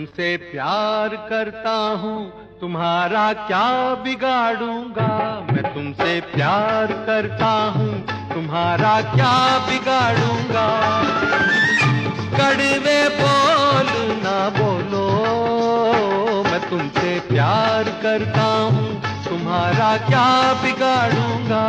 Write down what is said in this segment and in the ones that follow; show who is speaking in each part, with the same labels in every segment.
Speaker 1: तुमसे प्यार करता हूँ, तुम्हारा क्या बिगाड़ूंगा। मैं तुमसे प्यार करता हूँ, तुम्हारा क्या बिगाड़ूंगा। कड़वे बोल ना बोलो, मैं तुमसे प्यार करता हूँ, तुम्हारा क्या बिगाड़ूंगा।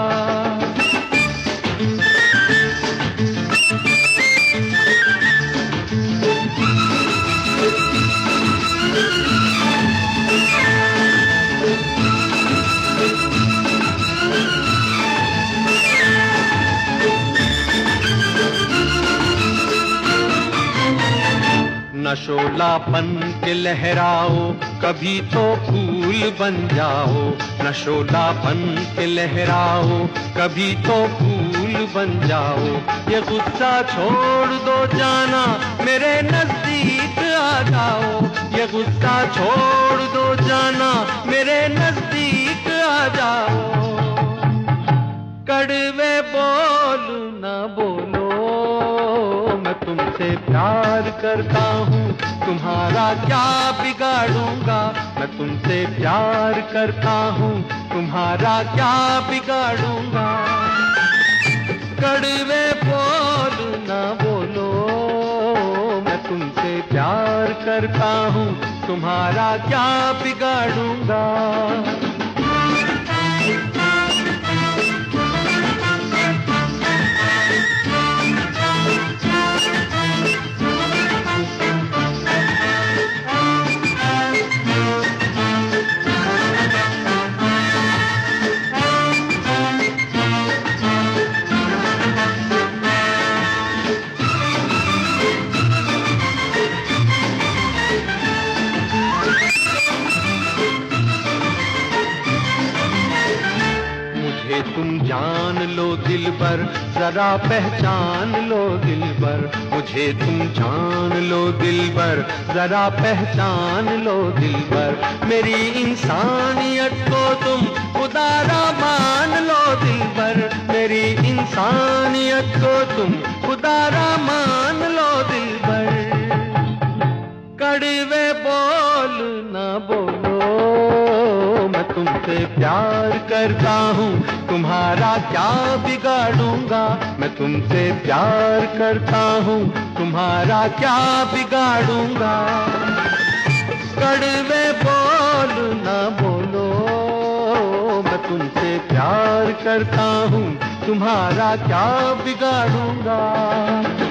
Speaker 1: न शोलापन के लहराओ, कभी तो फूल बन जाओ। न शोलापन के लहराओ, कभी तो फूल बन जाओ। ये गुस्सा छोड़ दो जाना, मेरे नजदीक आ जाओ। ये गुस्सा छोड़ दो जाना, मेरे नजदीक आ जाओ। कड़वे बोल ना बोलो, मैं तुमसे प्यार करता हूँ, तुम्हारा क्या बिगाड़ूंगा। मैं तुमसे प्यार करता हूँ, तुम्हारा क्या बिगाड़ूंगा। कड़वे बोल ना बोलो, मैं तुमसे प्यार करता हूँ, तुम्हारा क्या बिगाड़ूंगा। तुम जान लो दिलबर, जरा पहचान लो दिलबर। मुझे तुम जान लो दिलबर, जरा पहचान लो दिलबर। मेरी इंसानियत को तुम खुदारा मान लो दिलबर। मेरी इंसानियत को तुम खुदारा मान लो दिलबर। कड़वे बोल ना बोलो, मैं तुमसे प्यार करता हूँ, तुम्हारा क्या बिगाड़ूंगा। मैं तुमसे प्यार करता हूँ, तुम्हारा क्या बिगाड़ूंगा। कड़वे बोल ना बोलो, मैं तुमसे प्यार करता हूँ, तुम्हारा क्या बिगाड़ूंगा।